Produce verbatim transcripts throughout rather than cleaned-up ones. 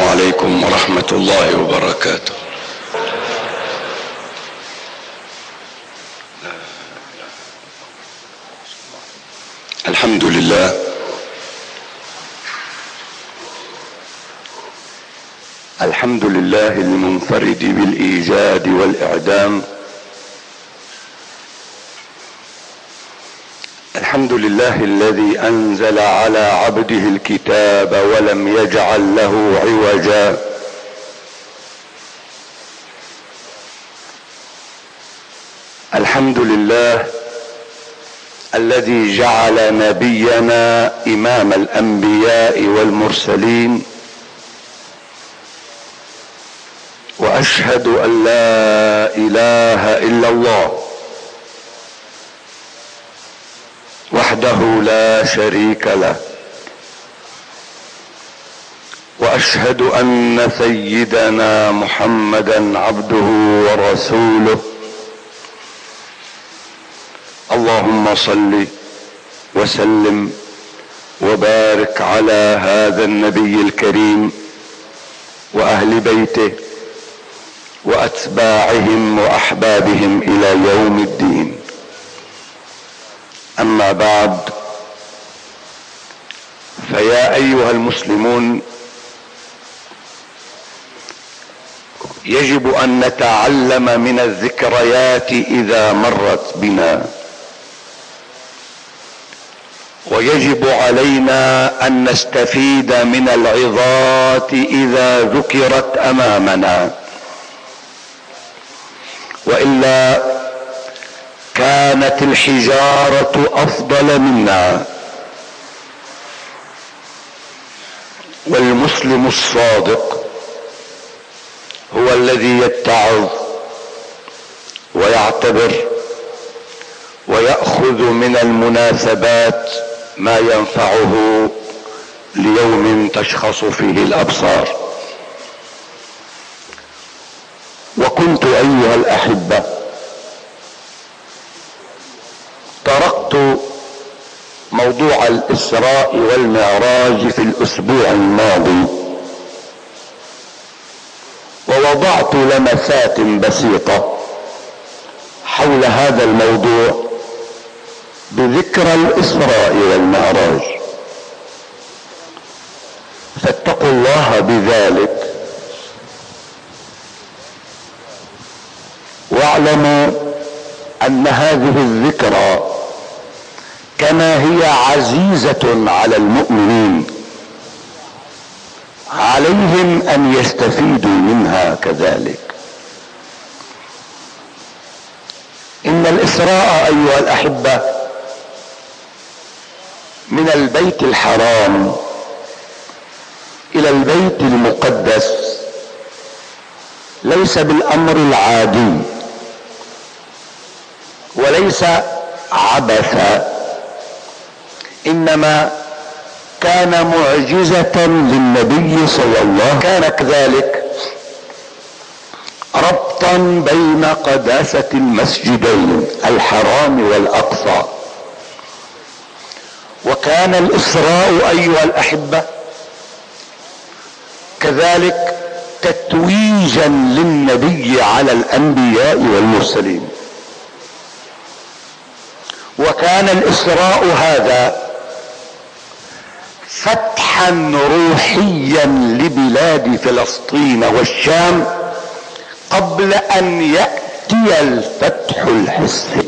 السلام عليكم ورحمة الله وبركاته. الحمد لله الحمد لله المنفرد بالإيجاد والإعدام. الحمد لله الذي أنزل على عبده الكتاب ولم يجعل له عوجا. الحمد لله الذي جعل نبينا إمام الأنبياء والمرسلين. وأشهد أن لا إله إلا الله وحده لا شريك له، واشهد ان سيدنا محمدا عبده ورسوله. اللهم صل وسلم وبارك على هذا النبي الكريم واهل بيته واتباعهم واحبابهم الى يوم الدين. اما بعد، فيا ايها المسلمون، يجب ان نتعلم من الذكريات اذا مرت بنا، ويجب علينا ان نستفيد من العظات اذا ذكرت امامنا، والا كانت الحجارة افضل منا. والمسلم الصادق هو الذي يتعظ ويعتبر ويأخذ من المناسبات ما ينفعه ليوم تشخص فيه الابصار. وكنت ايها الاحبة تركت موضوع الإسراء والمعراج في الأسبوع الماضي، ووضعت لمسات بسيطة حول هذا الموضوع بذكرى الإسراء والمعراج، فاتقوا الله بذلك، واعلموا أن هذه الذكرى كما هي عزيزة على المؤمنين عليهم أن يستفيدوا منها كذلك. إن الإسراء أيها الأحبة من البيت الحرام إلى البيت المقدس ليس بالأمر العادي، وليس عبثا، انما كان معجزة للنبي صلى الله عليه وسلم. كان كذلك ربطا بين قداسة المسجدين الحرام والاقصى. وكان الاسراء ايها الاحبة كذلك تتويجا للنبي على الانبياء والمرسلين. وكان الاسراء هذا فتحا روحيا لبلاد فلسطين والشام قبل ان يأتي الفتح الحسي.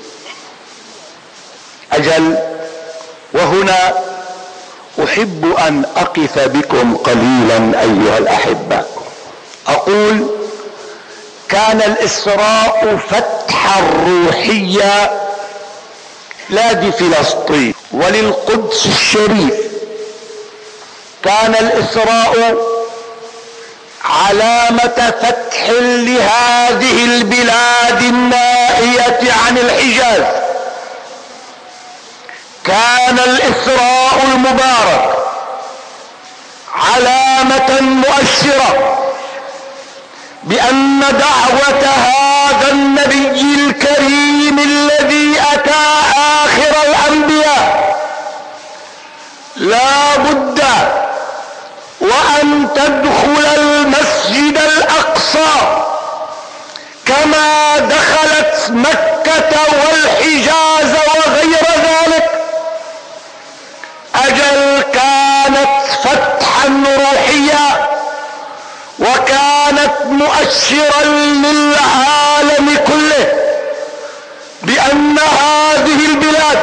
اجل، وهنا احب ان اقف بكم قليلا ايها الاحبة. اقول كان الاسراء فتحا روحيا بلاد فلسطين وللقدس الشريف. كان الإسراء علامة فتح لهذه البلاد النائية عن الحجاز. كان الإسراء المبارك علامة مؤشرة بأن دعوة هذا النبي الكريم الذي أتى آخر الأنبياء لا بد وأن تدخل مكة والحجاز وغير ذلك. أجل كانت فتحا روحيا، وكانت مؤشرا للعالم كله بأن هذه البلاد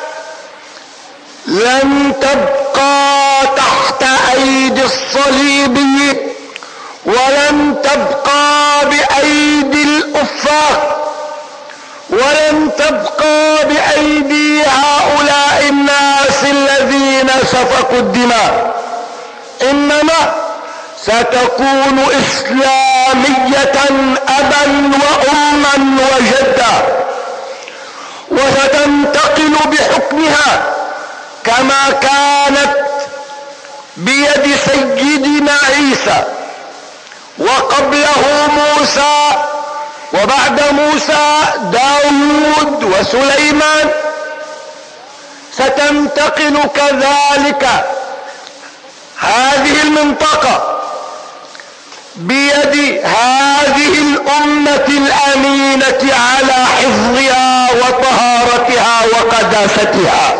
لن تبقى تحت أيدي الصليبيين، ولن تبقى بأيدي الأفاق، ولن تبقى بأيدي هؤلاء الناس الذين سفكوا الدماء، إنما ستكون إسلامية أبا وأما وجدا، وستنتقل بحكمها كما كانت بيد سيدنا عيسى، وقبله موسى، وبعد موسى داود وسليمان. ستنتقل كذلك هذه المنطقة بيد هذه الأمة الأمينة على حفظها وطهارتها وقداستها.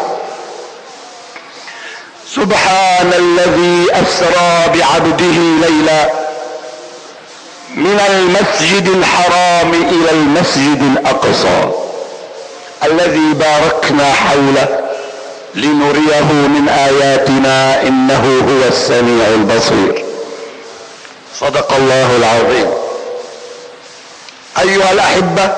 سبحان الذي أسرى بعبده ليلا من المسجد الحرام إلى المسجد الأقصى الذي باركنا حوله لنريه من آياتنا إنه هو السميع البصير. صدق الله العظيم. أيها الأحبة،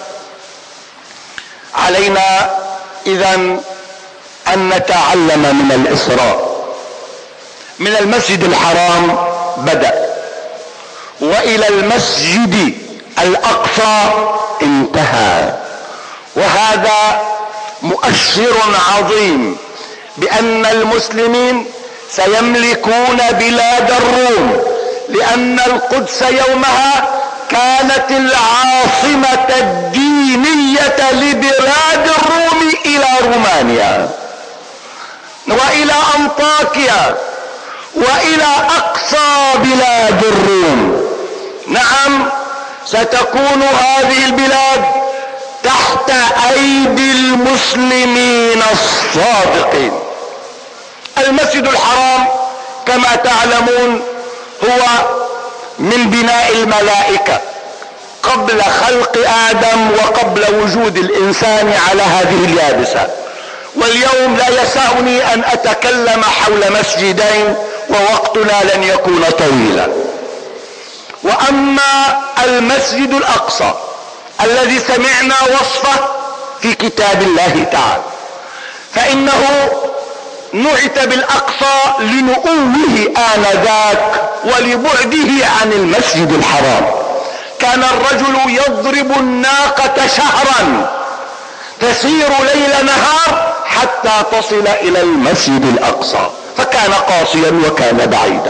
علينا إذن أن نتعلم من الإسراء. من المسجد الحرام بدأ، وإلى المسجد الأقصى انتهى، وهذا مؤشر عظيم بأن المسلمين سيملكون بلاد الروم، لأن القدس يومها كانت العاصمة الدينية لبلاد الروم إلى رومانيا وإلى أنطاكيا وإلى أقصى بلاد الروم. نعم، ستكون هذه البلاد تحت أيدي المسلمين الصادقين. المسجد الحرام كما تعلمون هو من بناء الملائكة قبل خلق آدم وقبل وجود الإنسان على هذه اليابسة. واليوم لا يسعني أن أتكلم حول مسجدين ووقتنا لن يكون طويلا. وأما المسجد الأقصى الذي سمعنا وصفه في كتاب الله تعالى، فإنه نعت بالأقصى لنؤوه آنذاك ولبعده عن المسجد الحرام. كان الرجل يضرب الناقة شهرا تسير ليل نهار حتى تصل إلى المسجد الأقصى، فكان قاصيا وكان بعيدا.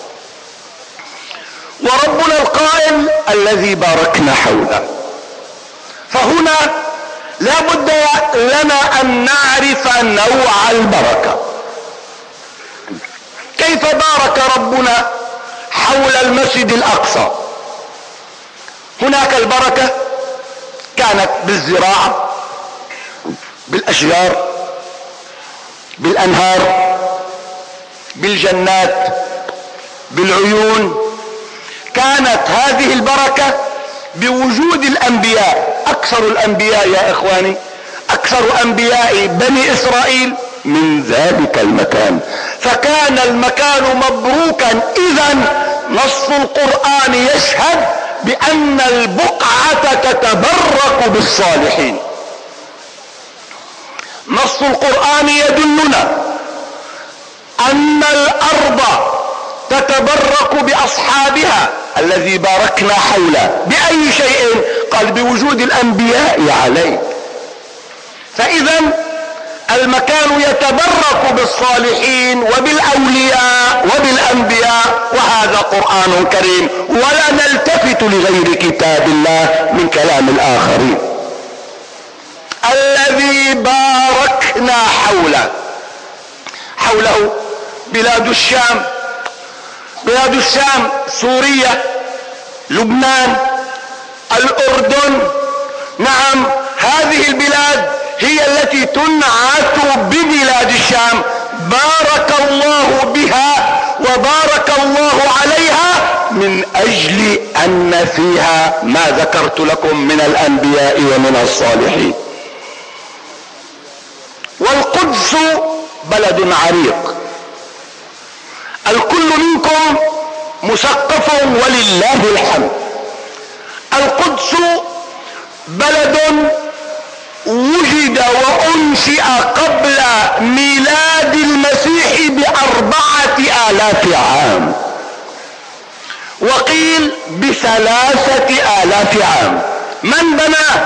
وربنا القائل الذي باركنا حوله. فهنا لا بد لنا أن نعرف نوع البركة. كيف بارك ربنا حول المسجد الأقصى؟ هناك البركة كانت بالزراعة، بالأشجار، بالأنهار، بالجنات، بالعيون. كانت هذه البركة بوجود الأنبياء. أكثر الأنبياء يا إخواني، أكثر أنبياء بني إسرائيل من ذلك المكان، فكان المكان مبروكا. إذن نص القرآن يشهد بأن البقعة تتبرك بالصالحين. نص القرآن يدلنا أن الأرض تتبرك بأصحابها الذي باركنا حوله. بأي شيء؟ قال بوجود الأنبياء عليه. فإذا المكان يتبرك بالصالحين وبالأولياء وبالأنبياء، وهذا قرآن كريم، ولا نلتفت لغير كتاب الله من كلام الآخرين. الذي باركنا حوله، حوله بلاد الشام، بلاد الشام، سوريا، لبنان، الأردن، نعم هذه البلاد هي التي تنعت ببلاد الشام، بارك الله بها وبارك الله عليها من اجل ان فيها ما ذكرت لكم من الانبياء ومن الصالحين. والقدس بلد عريق، الكل منكم مثقف ولله الحمد. القدس بلد وجد وانشئ قبل ميلاد المسيح باربعة الاف عام، وقيل بثلاثة الاف عام. من بنى؟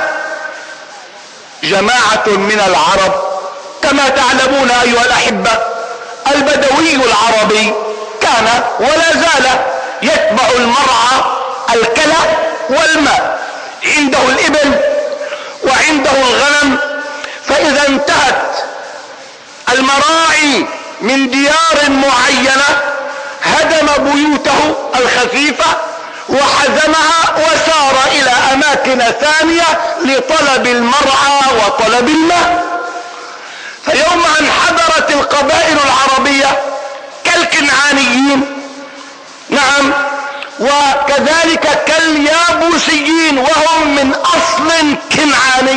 جماعة من العرب، كما تعلمون ايها الاحبة البدوي العربي كان ولا زال يتبع المرعى الكلى والماء، عنده الابل وعنده الغنم، فاذا انتهت المراعي من ديار معينة هدم بيوته الخفيفة وحزمها وسار الى اماكن ثانية لطلب المرعى وطلب الماء. فيوم ان حضرت القبائل العربية كالكنعانيين، نعم، وكذلك كاليابوسيين وهم من اصل كنعاني،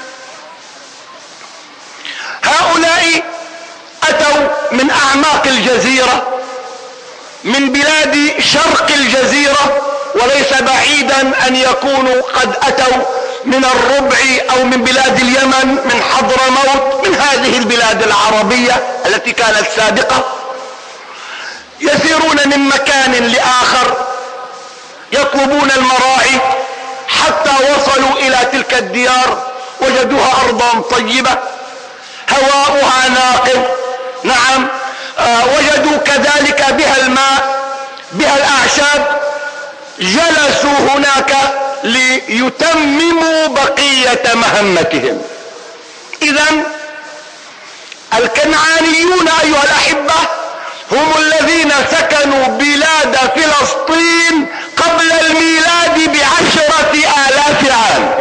هؤلاء اتوا من اعماق الجزيرة، من بلاد شرق الجزيرة، وليس بعيدا ان يكونوا قد اتوا من الربع او من بلاد اليمن، من حضرموت، من هذه البلاد العربية التي كانت سابقة، يسيرون من مكان لاخر يطلبون المراعي حتى وصلوا الى تلك الديار، وجدوها ارضا طيبة هواؤها ناقي، نعم، آه وجدوا كذلك بها الماء، بها الاعشاب، جلسوا هناك ليتمموا بقية مهمتهم. اذن الكنعانيون ايها الاحبة هم الذين سكنوا بلاد فلسطين قبل الميلاد بعشرة الاف عام.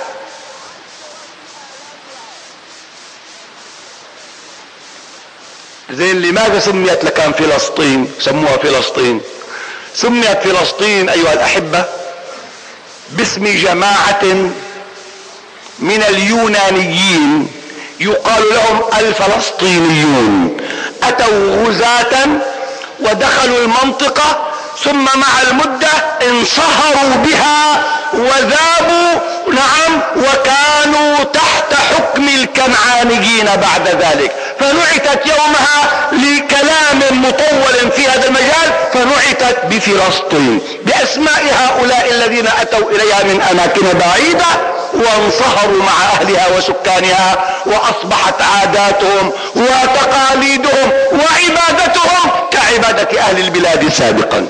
زين لماذا سميت لكان فلسطين؟ سموها فلسطين. سميت فلسطين ايها الاحبة باسم جماعة من اليونانيين يقال لهم الفلسطينيون، اتوا غزاة ودخلوا المنطقة، ثم مع المدة انصهروا بها وذابوا، نعم، وكانوا تحت حكم الكنعانيين بعد ذلك، فنعتت يومها لكلام مطول في هذا المجال، فنعتت بفلسطين باسماء هؤلاء الذين اتوا اليها من اماكن بعيدة وانصهروا مع اهلها وسكانها، واصبحت عاداتهم وتقاليدهم وعبادتهم كعبادة اهل البلاد سابقا.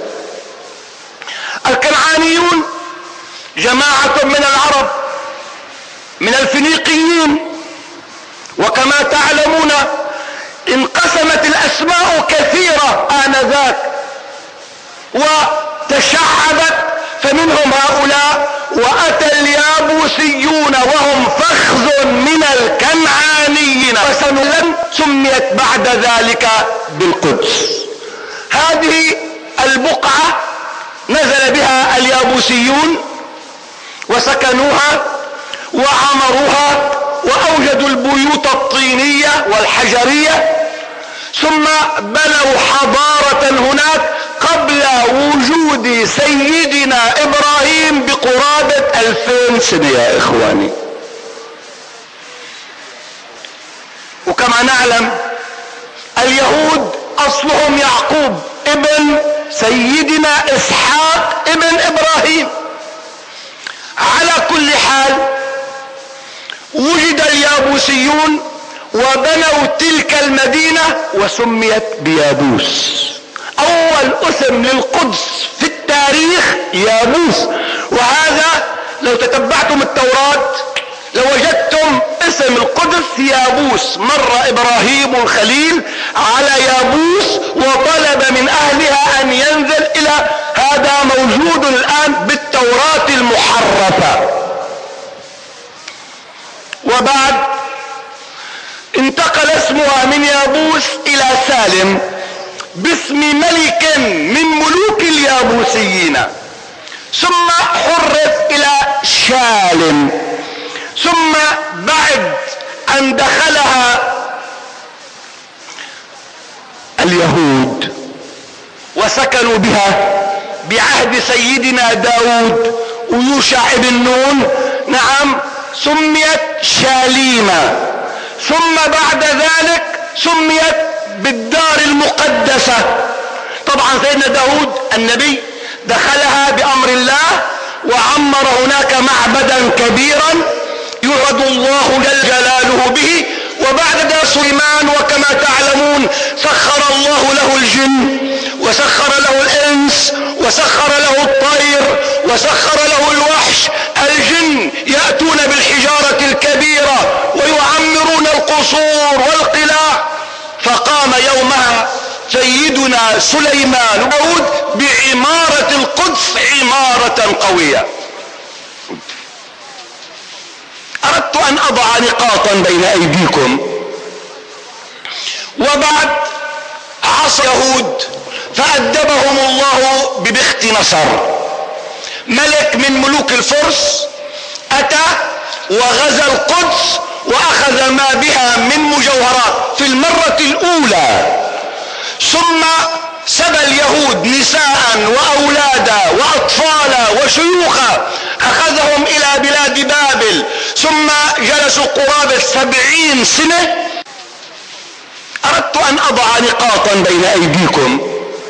الكنعانيون جماعة من العرب من الفينيقيين، وكما تعلمون انقسمت الاسماء كثيرة آنذاك وتشعبت، فمنهم هؤلاء، واتى اليابوسيون وهم فخذ من الكنعانيين، وسنلم سميت بعد ذلك بالقدس. هذه البقعة نزل بها اليابوسيون وسكنوها وعمروها واوجدوا البيوت الطينية والحجرية، ثم بنوا حضارة هناك قبل وجود سيدنا ابراهيم بقرابة الفين سنة يا اخواني. وكما نعلم اليهود اصلهم يعقوب ابن سيدنا اسحاق ابن ابراهيم. على كل حال وجد اليابوسيون وبنوا تلك المدينة وسميت بيابوس. اول اسم للقدس في التاريخ يابوس، وهذا لو تتبعتم التوراة لوجدتم اسم القدس يابوس. مر ابراهيم الخليل على يابوس وطلب من اهلها ان ينزل الى، هذا موجود الان بالتوراة المحرفة. بعد انتقل اسمها من يابوس الى سالم باسم ملك من ملوك اليابوسيين، ثم حرف الى شالم، ثم بعد ان دخلها اليهود وسكنوا بها بعهد سيدنا داود ويوشع بن نون، نعم، سميت شاليمة. ثم بعد ذلك سميت بالدار المقدسة. طبعا سيدنا داود النبي دخلها بأمر الله وعمر هناك معبدا كبيرا يعبد الله جل جلاله به. وبعد ذلك سليمان وكما تعلمون سخر الله له الجن وسخر له الانس وسخر له الطير وسخر له الوحش. الجن يأتون بالحجارة الكبيرة ويعمرون القصور والقلاع. فقام يومها سيدنا سليمان داود بعمارة القدس عمارة قوية. أردت أن أضع نقاطا بين أيديكم. وبعد عصى يهود فأدبهم الله ببخت نصر، ملك من ملوك الفرس، أتى وغزا القدس وأخذ ما بها من مجوهرات في المرة الأولى. ثم سبى اليهود نساء وأولادا وأطفالا وشيوخا، أخذهم إلى بلاد بابل، ثم جلسوا قرابة سبعين سنة. أردت أن أضع نقاطا بين أيديكم.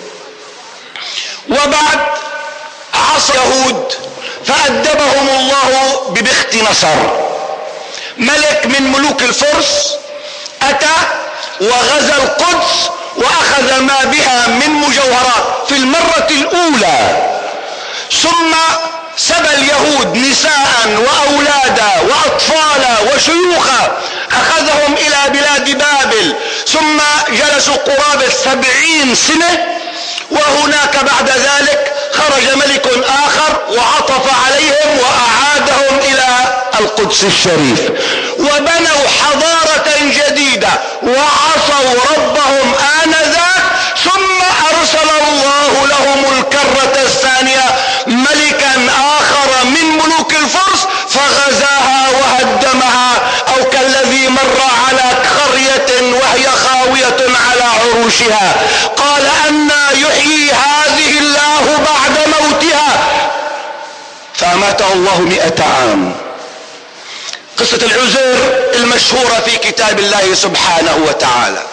وبعد عصى يهود فأدبهم الله ببخت نصر، ملك من ملوك الفرس، أتى وغزا القدس وأخذ ما بها من مجوهرات في المرة الأولى. ثم سبى اليهود نساء وأولادا وأطفالا وشيوخا، أخذهم إلى بلاد بابل، ثم جلسوا قرابة سبعين سنة. وهناك بعد ذلك خرج ملك آخر وعطف عليهم وأعادهم إلى القدس الشريف، وبنوا حضارة جديدة وعصوا ربهم آنذاك. ثم أرسل الله لهم الكرة الثانية ملكا آخر من ملوك الفرس فغزاها وهدمها، أو كالذي مر على قرية وهي خاوية على عروشها قال أنى يحيي هذه الله بعد موتها، فأماته الله مئة عام. قصة العزير المشهورة في كتاب الله سبحانه وتعالى.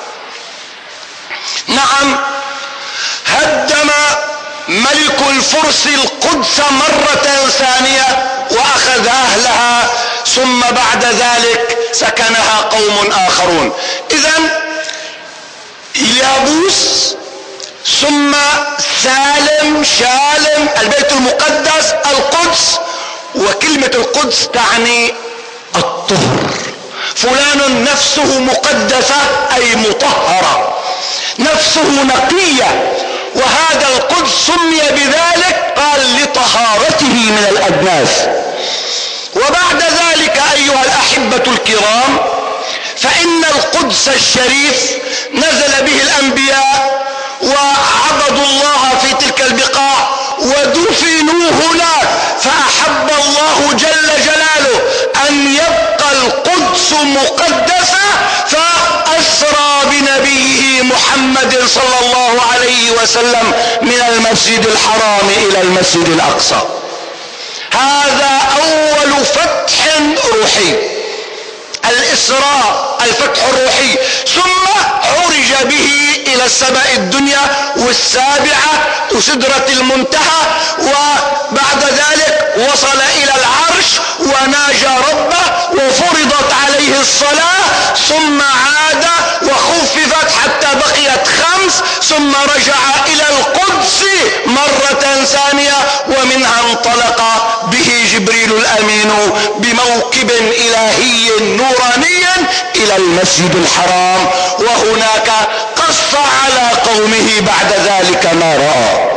نعم، هدم ملك الفرس القدس مرة ثانية وأخذ أهلها، ثم بعد ذلك سكنها قوم آخرون. إذن يابوس ثم سالم شالم البيت المقدس القدس. وكلمة القدس تعني الطهر. فلان نفسه مقدسة أي مطهرة، نفسه نقية، وهذا القدس سمي بذلك قال لطهارته من الأدناس. وبعد ذلك أيها الأحبة الكرام، فإن القدس الشريف نزل به الأنبياء وعبدوا الله في تلك البقاع ودفنوا هناك، فأحب الله جل جلاله أن يبقى القدس مقدسة، فأسرى بنبيه محمد صلى الله عليه وسلم من المسجد الحرام إلى المسجد الأقصى. هذا أول فتح روحي، الإسراء، الفتح الروحي. ثم عرج به إلى السماء الدنيا والسابعة وسدرة المنتهى، وبعد ذلك وصل إلى العرش وناجى ربه وفرضت عليه الصلاة، ثم عاد وخففت حتى بقيت خمس، ثم رجع إلى القدس مرة ثانية، ومنها انطلق به جبريل الأمين بموكب إلهي نوراني إلى المسجد الحرام، وهناك قص على قومه بعد ذلك ما رأى.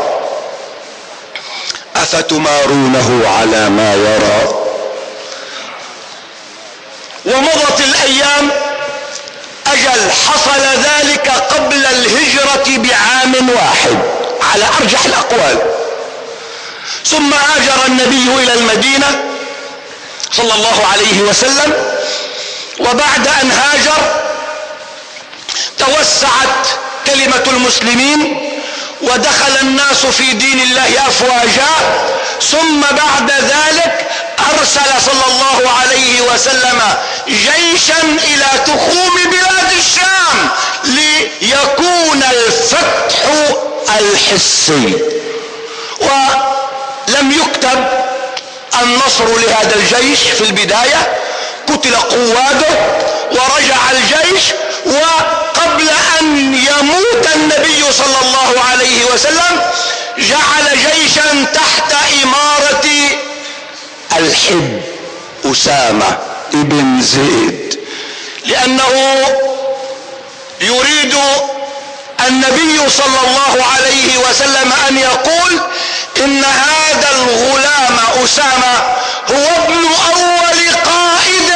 أفتمارونه على ما يرى ومضت الأيام. أجل حصل ذلك قبل الهجرة بعام واحد على أرجح الأقوال. ثم هاجر النبي إلى المدينة صلى الله عليه وسلم، وبعد أن هاجر توسعت كلمة المسلمين ودخل الناس في دين الله أفواجا. ثم بعد ذلك أرسل صلى الله عليه وسلم جيشا إلى تخوم بلاد الشام ليكون الفتح الحسي. ولم يكتب النصر لهذا الجيش في البداية، قتل قواده ورجع الجيش. وقبل أن يموت النبي صلى الله عليه وسلم جعل جيشا تحت إمارة الحب أسامة ابن زيد، لأنه يريد النبي صلى الله عليه وسلم أن يقول إن هذا الغلام أسامة هو ابن أول قائد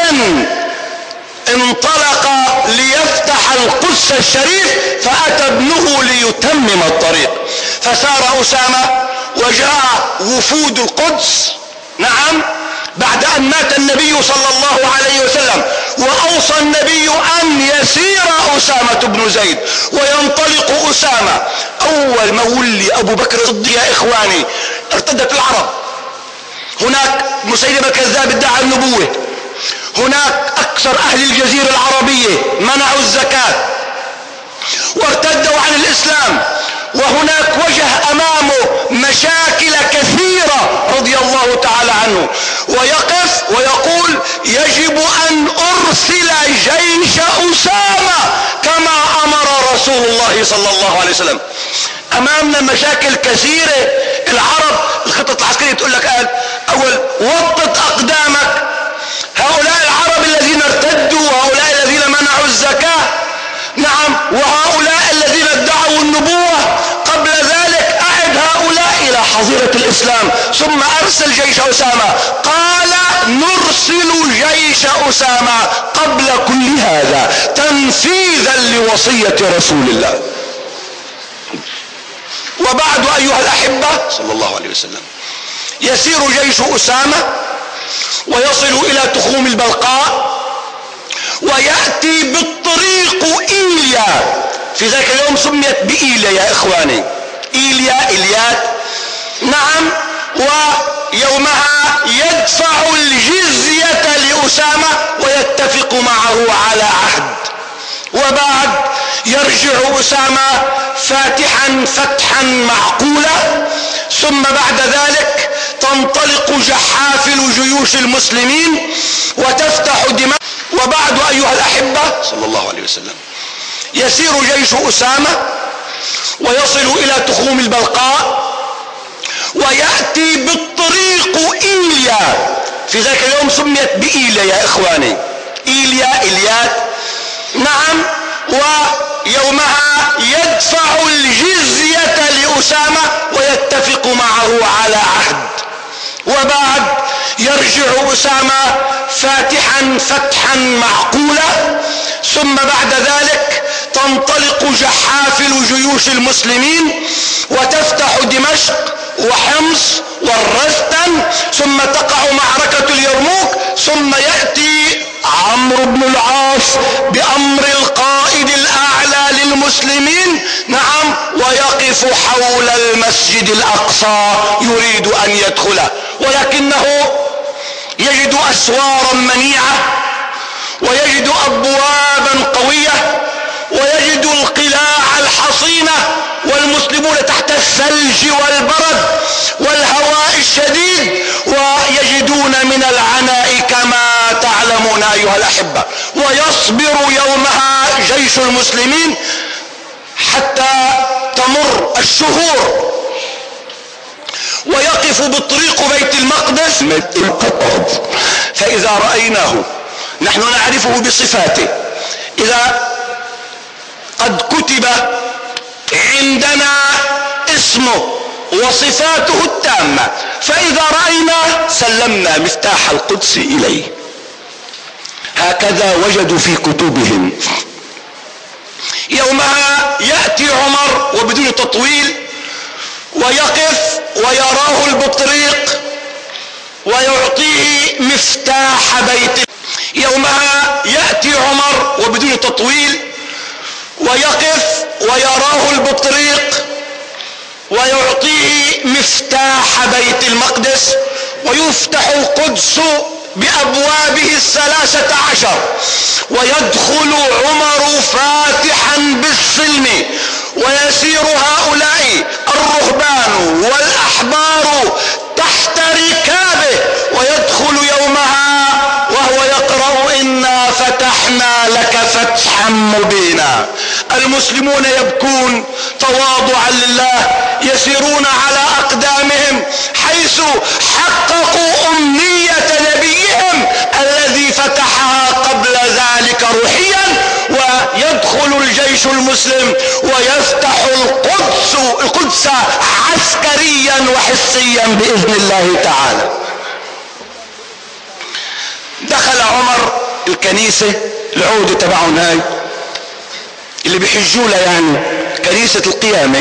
انطلق ليفتح القدس الشريف، فأتى ابنه ليتمم الطريق. فسار أسامة وجاء وفود القدس، نعم، بعد أن مات النبي صلى الله عليه وسلم، وأوصى النبي أن يسير أسامة بن زيد وينطلق أسامة. أول ما ولي أبو بكر الصديق يا إخواني ارتدت العرب. هناك مسيلمة الكذاب ادعى النبوة، هناك أكثر أهل الجزيرة العربية منعوا الزكاة وارتدوا عن الإسلام، وهناك وجه أمامه مشاكل كثيرة رضي الله تعالى عنه، ويقف ويقول يجب أن أرسل جيش أسامة كما أمر رسول الله صلى الله عليه وسلم. أمامنا مشاكل كثيرة. العرب الخطط العسكرية تقول لك قال أول وطت أقدامك، هؤلاء العرب الذين ارتدوا وهؤلاء الذين منعوا الزكاة، نعم، وهؤلاء الذين ادعوا النبوة قبل ذلك، أعد هؤلاء إلى حظيرة الإسلام. ثم أرسل جيش أسامة. قال نرسل جيش أسامة قبل كل هذا تنفيذا لوصية رسول الله. وبعد أيها الأحبة صلى الله عليه وسلم يسير جيش أسامة ويصل إلى تخوم البلقاء، ويأتي بالطريق إيليا. في ذلك اليوم سميت بإيليا يا إخواني، إيليا إليات، نعم. ويومها يدفع الجزية لأسامة ويتفق معه على عهد. وبعد يرجع أسامة فاتحا فتحا معقولا. ثم بعد ذلك تنطلق جحافل جيوش المسلمين وتفتح دماء. وبعد أيها الأحبة صلى الله عليه وسلم يسير جيش أسامة ويصل إلى تخوم البلقاء، ويأتي بالطريق إيليا. في ذلك اليوم سميت بإيليا يا إخواني، إيليا إليات، نعم. ويومها يدفع الجزية لأسامة ويتفق معه على عهد. وبعد يرجع أسامة فاتحا فتحا معقولا. ثم بعد ذلك تنطلق جحافل جيوش المسلمين وتفتح دمشق وحمص والرستن، ثم تقع معركة اليرموك. ثم يأتي عمرو بن العاص بأمر القائد الأعلى للمسلمين، نعم، ويقف حول المسجد الأقصى يريد أن يدخله، ولكنه يجد أسوارا منيعة ويجد أبوابا قوية ويجد القلاع الحصينة، والمسلمون تحت الثلج والبرد والهواء الشديد، ويجدون من العناء كما تعلمون أيها الأحبة. ويصبر يومها جيش المسلمين حتى تمر الشهور، ويقف بالطريق بيت المقدس القطب. فإذا رأيناه، نحن نعرفه بصفاته، إذا قد كتب عندنا اسمه وصفاته التامة، فإذا رأيناه سلمنا مفتاح القدس إليه. هكذا وجدوا في كتبهم. يومها يأتي عمر وبدون تطويل ويقف ويراه البطريق ويعطيه مفتاح بيته. يومها يأتي عمر وبدون تطويل ويقف ويراه البطريق ويعطيه مفتاح بيت المقدس ويفتح القدس بأبوابه الثلاثة عشر ويدخل عمر فاتحا بالسلم ويسير هؤلاء الرهبان والأحبار تحت ركابه ويدخل يومها وهو يقرأ إنا فتحنا لك فتحا مبينا. المسلمون يبكون تواضعا لله يسيرون على أقدامهم حيث حققوا أمنية نبيهم الذي فتحها قبل ذلك روحيا. ويدخل الجيش المسلم ويفتح القدس القدس عسكريا وحسيا بإذن الله تعالى. دخل عمر الكنيسة العودة تبعهم هاي اللي بيحجوا لها يعني كنيسة القيامة،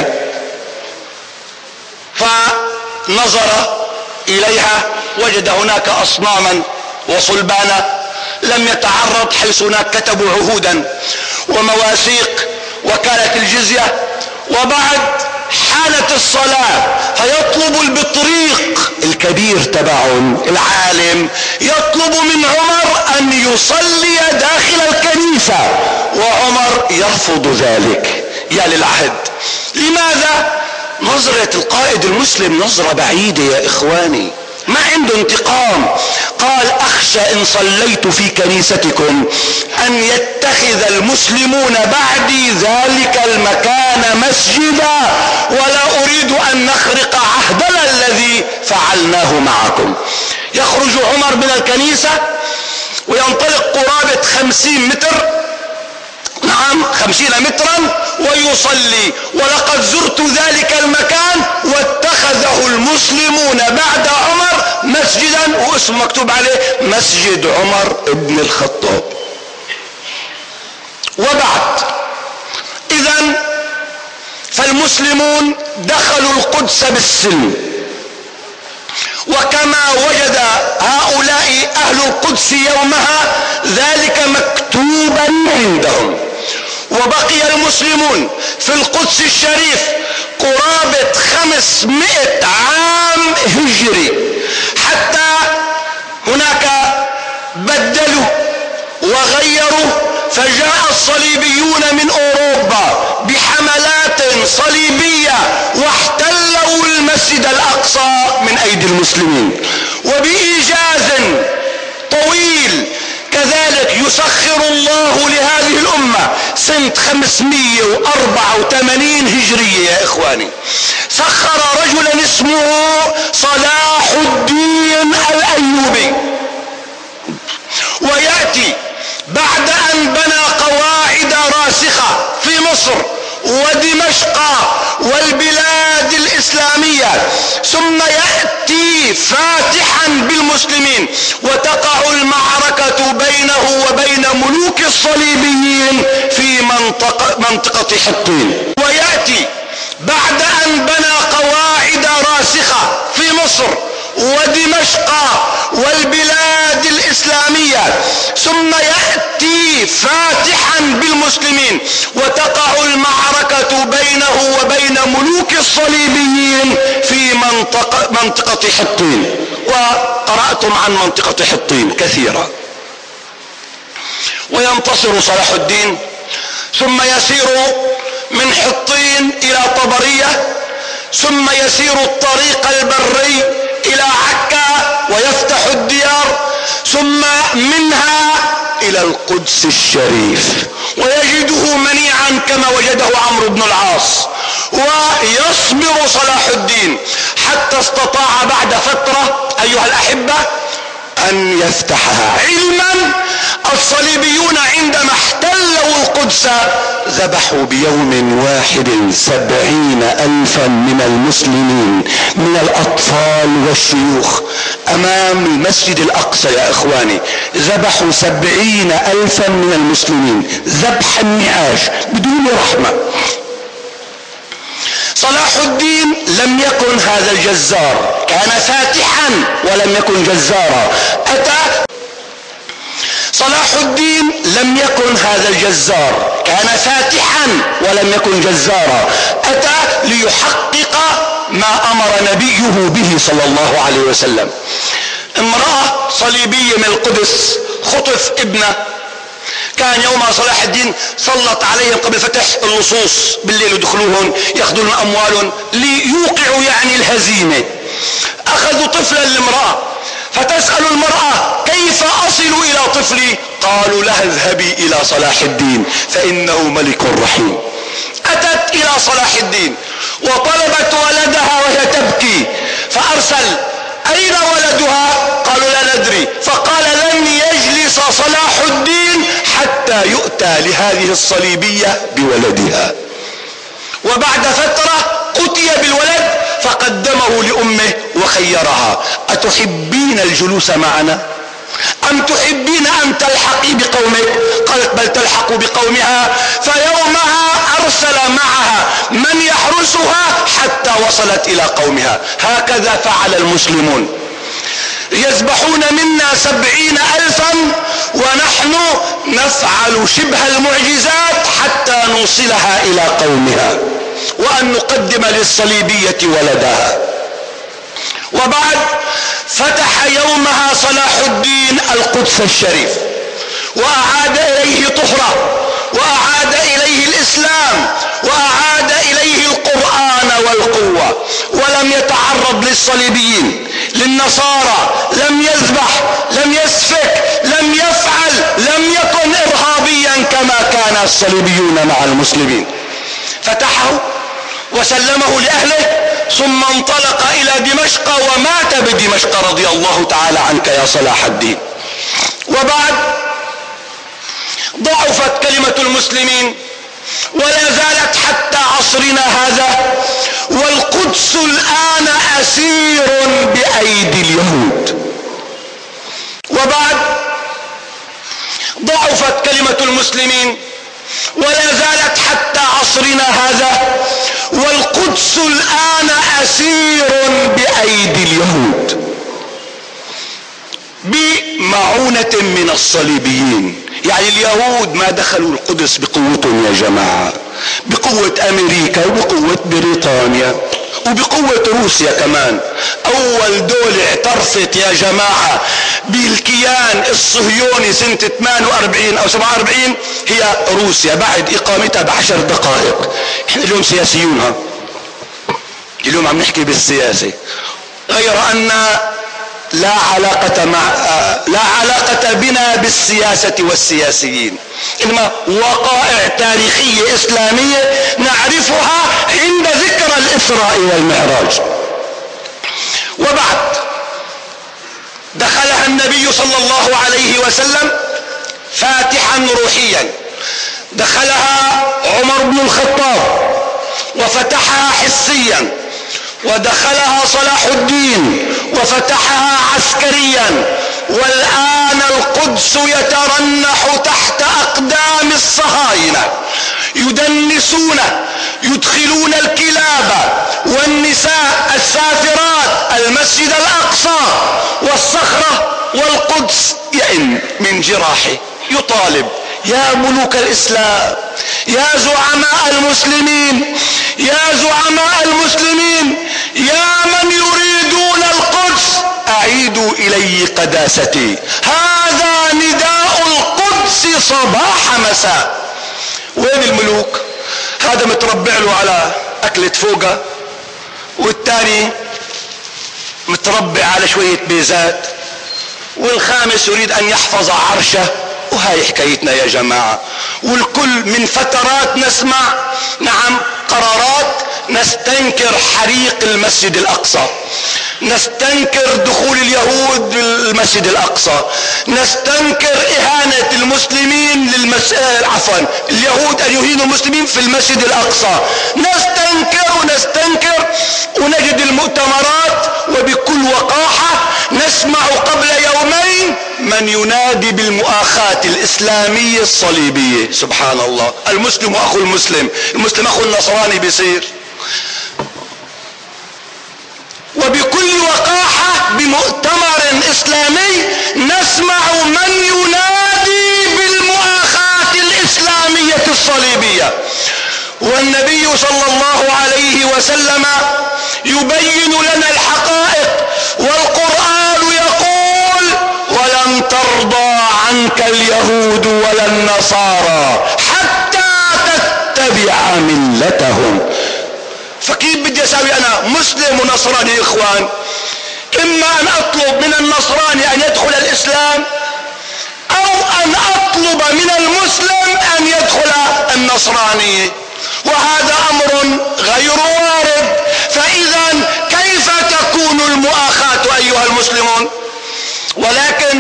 فنظر إليها وجد هناك أصناما وصلبانا لم يتعرض، حيث هناك كتبوا عهودا ومواثيق وكالة الجزية. وبعد حالة الصلاة فيطلب البطريق الكبير تبعهم العالم يطلب من عمر أن يصلي داخل الكنيسة، وعمر يرفض ذلك. يا للعهد! لماذا؟ نظرة القائد المسلم نظرة بعيدة يا إخواني، ما عنده انتقام. قال أخشى إن صليت في كنيستكم أن يتخذ المسلمون بعدي ذلك المكان مسجدا، ولا أريد أن نخرق عهدنا الذي فعلناه معكم. يخرج عمر من الكنيسة وينطلق قرابة خمسين متر، نعم خمسين مترا، ويصلي. ولقد زرت ذلك المكان واتخذه المسلمون بعد عمر مسجدا، واسم مكتوب عليه مسجد عمر ابن الخطاب. وبعد اذن فالمسلمون دخلوا القدس بالسلم، وكما وجد هؤلاء اهل القدس يومها ذلك مكتوبا عندهم. وبقي المسلمون في القدس الشريف قرابة خمسمائة عام هجري، حتى هناك بدلوا وغيروا، فجاء الصليبيون من اوروبا بحملات صليبية واحتلوا المسجد الاقصى من ايدي المسلمين. وبإيجاز طويل كذلك يسخر الله لهذه الأمة سنة خمسمائة وأربعة وثمانين هجرية يا إخواني، سخر رجلا اسمه صلاح الدين الأيوبي، ويأتي بعد أن بنى قواعد راسخة في مصر ودمشق والبلاد الإسلامية، ثم يأتي فاتحا بالمسلمين وتقع المعركة بينه وبين ملوك الصليبيين في منطقة, منطقة حطين. ويأتي بعد أن بنى قواعد راسخة في مصر ودمشق والبلاد الإسلامية، ثم يأتي فاتحا بالمسلمين وتقع المعركة بينه وبين ملوك الصليبيين في منطقة, منطقة حطين. وقرأتم عن منطقة حطين كثيرا. وينتصر صلاح الدين، ثم يسير من حطين إلى طبرية، ثم يسير الطريق البري إلى عكا ويفتح الديار، ثم منها إلى القدس الشريف، ويجده منيعا كما وجده عمرو بن العاص. ويصبر صلاح الدين حتى استطاع بعد فترة أيها الأحبة أن يفتحها، علما الصليبيون عندما احتلوا القدس ذبحوا بيوم واحد سبعين ألفا من المسلمين من الأطفال والشيوخ أمام المسجد الأقصى. يا إخواني، ذبحوا سبعين ألفا من المسلمين ذبح النعاش بدون رحمة. صلاح الدين لم يكن هذا الجزار، كان فاتحا ولم يكن جزارا. أتى صلاح الدين لم يكن هذا الجزار، كان فاتحا ولم يكن جزارا. أتى ليحقق ما أمر نبيه به صلى الله عليه وسلم. امرأة صليبية من القدس خطف ابنه، كان يوم صلاح الدين سلط عليهم قبل فتح اللصوص بالليل يدخلوهم ياخذون اموالهم ليوقعوا يعني الهزيمة. اخذوا طفلا للامرأة، فتسأل المرأة كيف اصل الى طفلي؟ قالوا لها اذهبي الى صلاح الدين فانه ملك رحيم. اتت الى صلاح الدين وطلبت ولدها وهي تبكي، فارسل اين ولدها؟ قالوا لا ندري. فقال لن يجلس صلاح الدين حتى يؤتى لهذه الصليبية بولدها. وبعد فترة أتي بالولد فقدمه لأمه وخيرها: أتحبين الجلوس معنا أم تحبين أن تلحقي بقومك؟ قالت بل تلحق بقومها. فيومها أرسل معها من يحرسها حتى وصلت إلى قومها. هكذا فعل المسلمون، يذبحون منا سبعين ألفا ونحن نفعل شبه المعجزات حتى نوصلها إلى قومها وأن نقدم للصليبية ولدها. وبعد فتح يومها صلاح الدين القدس الشريف وأعاد إليه طهره وأعاد إليه الإسلام وأعاد إليه القرآن والقوة، ولم يتعرض للصليبيين للنصارى، لم يذبح، لم يسفك، لم يفعل، لم يكن إرهابيا كما كان الصليبيون مع المسلمين. فتحه وسلمه لأهله ثم انطلق إلى دمشق ومات بدمشق رضي الله تعالى عنك يا صلاح الدين. وبعد ضعفت كلمة المسلمين ولا زالت حتى عصرنا هذا، والقدس الآن أسير بأيدي اليهود. وبعد ضعفت كلمة المسلمين ولا زالت حتى عصرنا هذا، والقدس الآن أسير بأيدي اليهود بمعونة من الصليبيين. يعني اليهود ما دخلوا القدس بقوتهم يا جماعة، بقوة أمريكا وبقوة بريطانيا وبقوة روسيا كمان. أول دولة اعترفت يا جماعة بالكيان الصهيوني سنة ثمانية وأربعين أو سبعة وأربعين هي روسيا بعد إقامتها بعشر دقائق. احنا اليوم سياسيون، ها اليوم عم نحكي بالسياسة، غير أن لا علاقة مع لا علاقة بنا بالسياسة والسياسيين، إنما وقائع تاريخية إسلامية نعرفها عند ذكر الإسراء والمعراج. وبعد دخلها النبي صلى الله عليه وسلم فاتحا روحيا، دخلها عمر بن الخطاب وفتحها حسيا، ودخلها صلاح الدين وفتحها عسكريا، والآن القدس يترنح تحت أقدام الصهاينة يدنسون، يدخلون الكلاب والنساء السافرات المسجد الأقصى والصخرة، والقدس يئن من جراحه يطالب: يا ملوك الإسلام، يا زعماء المسلمين، يا زعماء المسلمين، يا من يريدون القدس، أعيدوا إلي قداستي. هذا نداء القدس صباح مساء. وين الملوك؟ هذا متربع له على أكلة فوقة، والثاني متربع على شوية بيزات، والخامس يريد أن يحفظ عرشه. وهاي حكايتنا يا جماعة، والكل من فترات نسمع نعم قرارات نستنكر حريق المسجد الأقصى، نستنكر دخول اليهود للمسجد الأقصى، نستنكر إهانة المسلمين للمس... عفوا اليهود أن يهينوا المسلمين في المسجد الأقصى، نستنكر ونستنكر ونجد المؤتمرات وبكل وقاحة نسمع قبل يومين من ينادي بالمؤاخاة الإسلامية الصليبية. سبحان الله، المسلم أخو المسلم، المسلم أخو النصراني بيصير. وبكل وقاحة بمؤتمر إسلامي نسمع من ينادي بالمؤاخاة الإسلامية الصليبية، والنبي صلى الله عليه وسلم يبين لنا الحقائق، والقرآن يقول ولن ترضى عنك اليهود ولا النصارى حتى تتبع ملتهم. فكيف بدي اسوي انا مسلم ونصراني يا اخوان؟ اما ان اطلب من النصراني ان يدخل الاسلام، او ان اطلب من المسلم ان يدخل النصرانية، وهذا امر غير وارد. فاذا كيف تكون المؤاخاة ايها المسلمون؟ ولكن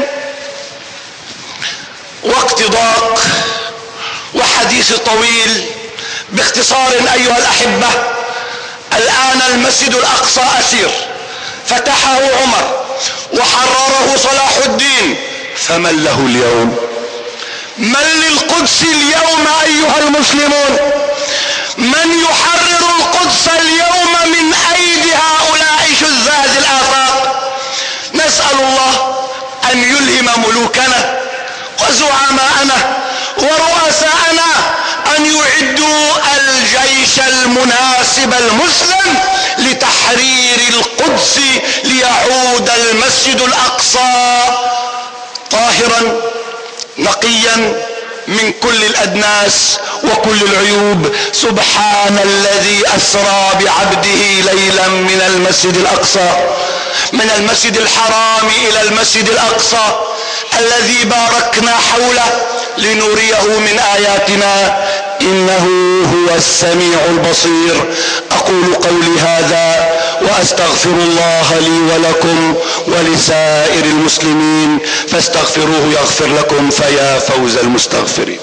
وقت ضاق وحديث طويل، باختصار ايها الاحبة، الآن المسجد الأقصى أسير، فتحه عمر وحرره صلاح الدين، فمن له اليوم؟ من للقدس اليوم أيها المسلمون؟ من يحرر القدس اليوم من أيدي هؤلاء شذاذ الآفاق؟ نسأل الله أن يلهم ملوكنا وزعماءنا ورؤساءنا أن يعدوا الجيش المناسب المسلم لتحرير القدس، ليعود المسجد الأقصى طاهرا نقيا من كل الأدناس وكل العيوب. سبحان الذي أسرى بعبده ليلا من المسجد الأقصى، من المسجد الحرام إلى المسجد الأقصى الذي باركنا حوله لنريه من آياتنا، إنه هو السميع البصير. أقول قولي هذا وأستغفر الله لي ولكم ولسائر المسلمين، فاستغفروه يغفر لكم، فيا فوز المستغفرين.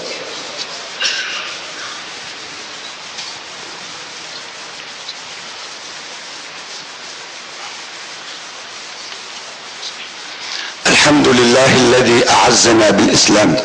الحمد لله الذي أعزنا بالإسلام،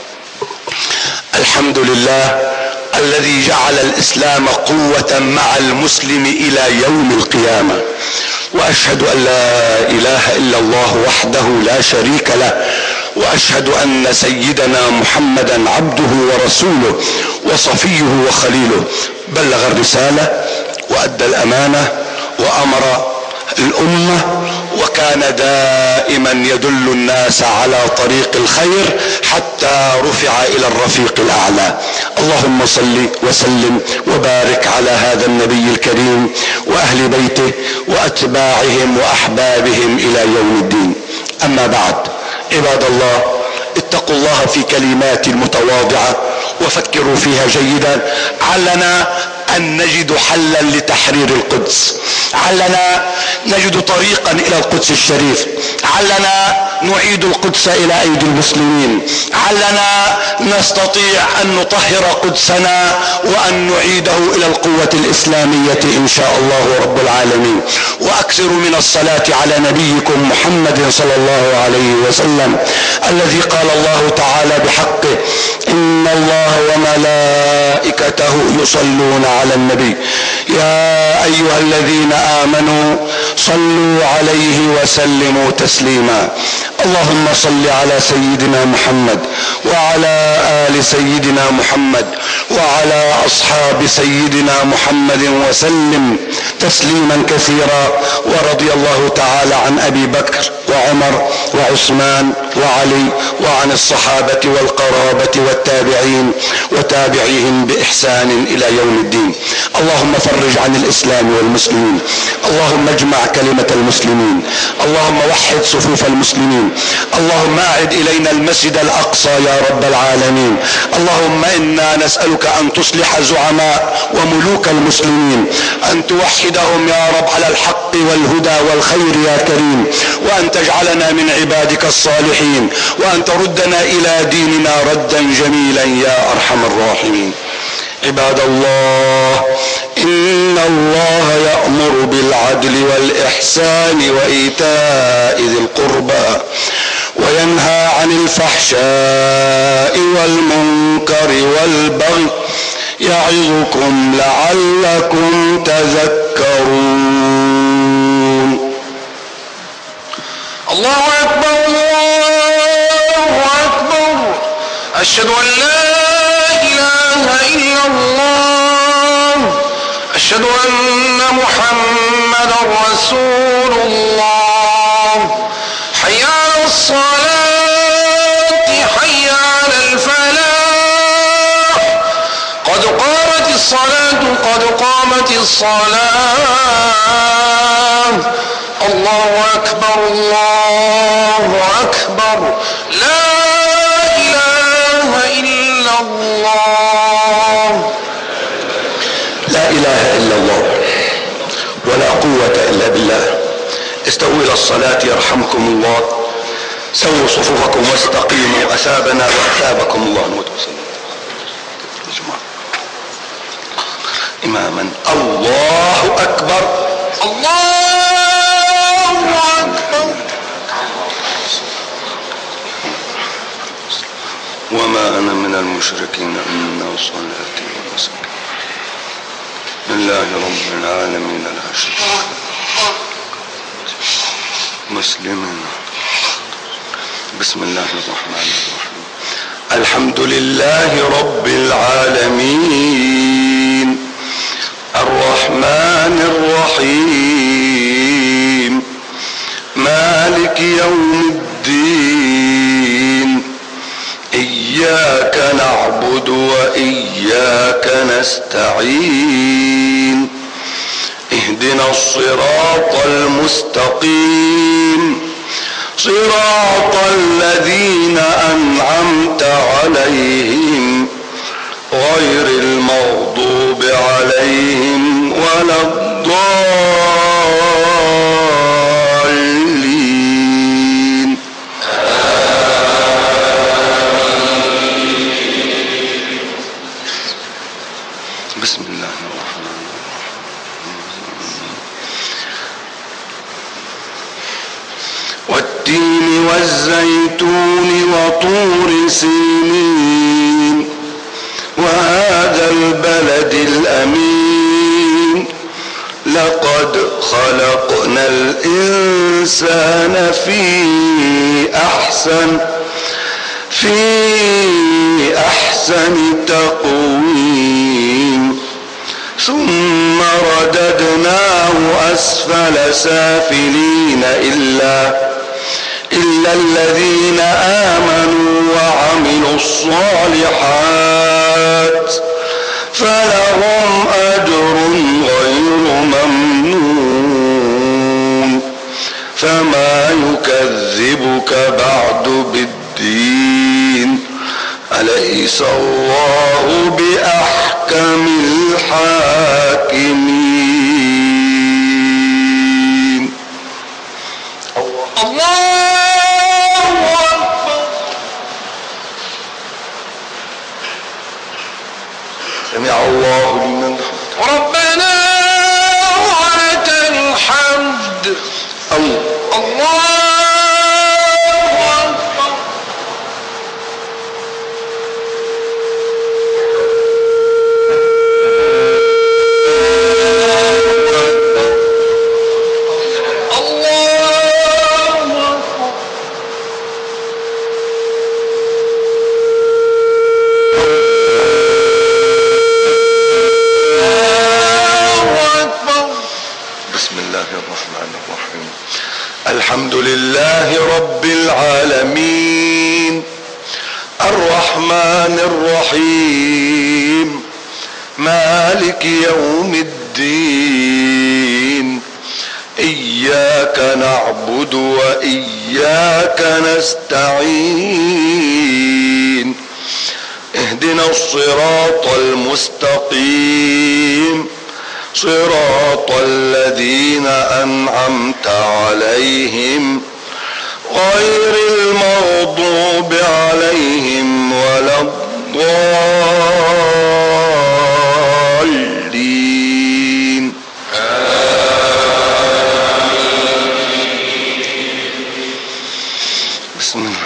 الحمد لله الذي جعل الإسلام قوة مع المسلم إلى يوم القيامة، وأشهد أن لا إله إلا الله وحده لا شريك له، وأشهد أن سيدنا محمدا عبده ورسوله وصفيه وخليله، بلغ الرسالة وأدى الأمانة وأمر الأمة، وكان دائما يدل الناس على طريق الخير حتى رفع إلى الرفيق الأعلى. اللهم صل وسلم وبارك على هذا النبي الكريم وأهل بيته وأتباعهم وأحبابهم إلى يوم الدين. أما بعد، عباد الله، اتقوا الله في كلمات المتواضعة وفكروا فيها جيدا. علنا أن نجد حلا لتحرير القدس، علنا نجد طريقا إلى القدس الشريف، علنا نعيد القدس إلى أيدي المسلمين، علنا نستطيع أن نطهر قدسنا وأن نعيده إلى القوة الإسلامية إن شاء الله رب العالمين. وأكثروا من الصلاة على نبيكم محمد صلى الله عليه وسلم، الذي قال الله تعالى بحقه: إن الله وملائكته يصلون على النبي يا أيها الذين آمنوا صلوا عليه وسلموا تسليما. اللهم صل على سيدنا محمد وعلى آل سيدنا محمد وعلى أصحاب سيدنا محمد وسلم تسليما كثيرا. ورضي الله تعالى عن أبي بكر وعمر وعثمان وعلي وعن الصحابة والقرابة والتابعين وتابعيهم بإحسان إلى يوم الدين. اللهم فرج عن الإسلام والمسلمين، اللهم اجمع كلمة المسلمين، اللهم وحد صفوف المسلمين. اللهم اعد الينا المسجد الاقصى يا رب العالمين. اللهم انا نسألك ان تصلح زعماء وملوك المسلمين، ان توحدهم يا رب على الحق والهدى والخير يا كريم، وان تجعلنا من عبادك الصالحين، وان تردنا الى ديننا ردا جميلا يا ارحم الراحمين. عباد الله، إن الله يأمر بالعدل والإحسان وإيتاء ذي القربى وينهى عن الفحشاء والمنكر والبغي يعظكم لعلكم تذكرون. الله أكبر الله أكبر. أشهد أن لا إله إلا الله. أشهد أن محمدا رسول الله. حي على الصلاة، حي على الفلاح. قد قامت الصلاة، قد قامت الصلاة. الله أكبر الله أكبر. لا إله إلا الله. لا إله إلا الله ولا قوة إلا بالله. استووا إلى الصلاة يرحمكم الله. سووا صفوفكم واستقيموا. أثابنا وأثابكم الله. إماما. الله أكبر الله أكبر. وما أنا من المشركين إن صلاتي ونسكي لله رب العالمين لا شريك له مسلما. بسم الله الرحمن الرحيم. الحمد لله رب العالمين الرحمن الرحيم مالك يوم الدين. إياك نعبد وإياك نستعين. اهدنا الصراط المستقيم صراط الذين أنعمت عليهم غير المغضوب عليهم ولا الضالين. بسم الله الرحمن الرحيم. والتين والزيتون وطور سينين وهذا البلد الأمين. لقد خلقنا الإنسان في أحسن في أحسن تقويم ثم رددناه أسفل سافلين إلا إلا الذين آمنوا وعملوا الصالحات فلهم أجر غير ممنون. فما يكذبك بعد بالدين أليس الله بأحكم الحاكمين. الله سمع الله لمن ربنا ولك الحمد. الله الله أكبر. الحمد لله رب العالمين الرحمن الرحيم مالك يوم الدين. إياك إياك نعبد وإياك نستعين اهدنا الصراط المستقيم صراط الذين أنعمت عليهم غير المغضوب عليهم ولا الضالين. بسم الله.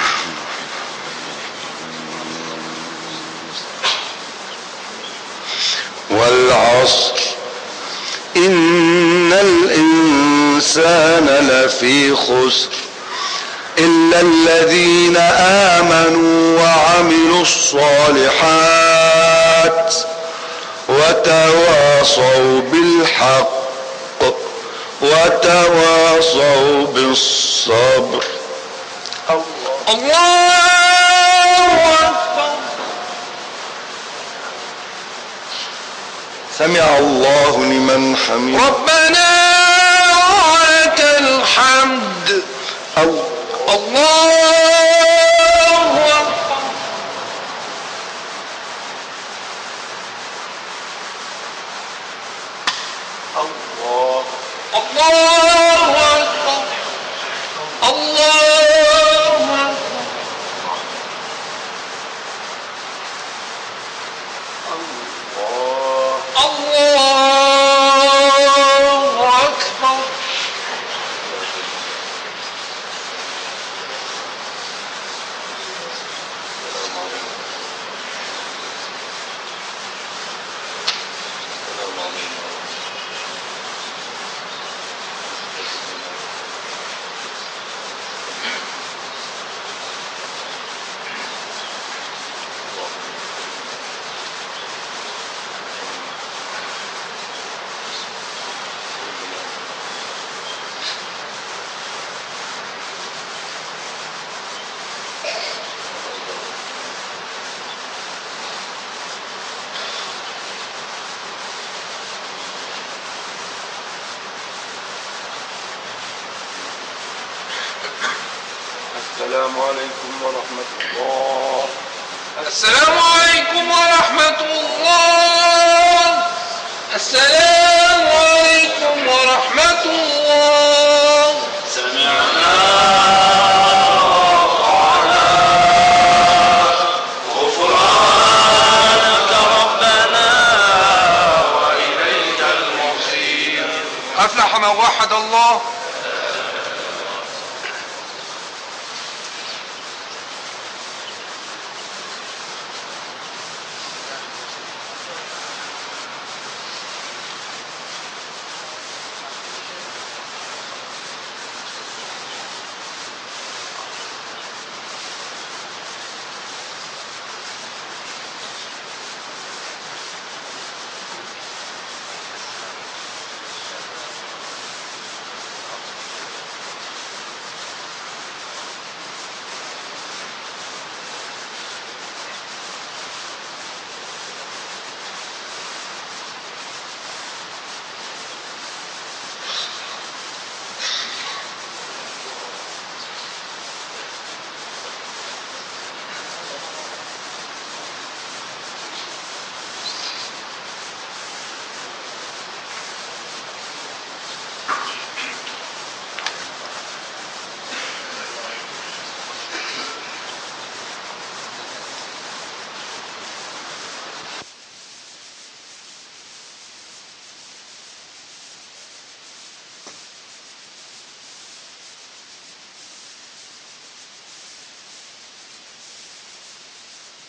والعصر إن الإنسان لفي خسر إلا الذين آمنوا وعملوا الصالحات وتواصوا بالحق وتواصوا بالصبر. الله أكبر. سمع الله لمن حمده. ربنا ولك الحمد. الله أكبر. الله الله أكبر. الله السلام عليكم ورحمة الله. السلام عليكم ورحمة الله. السلام عليكم ورحمة الله.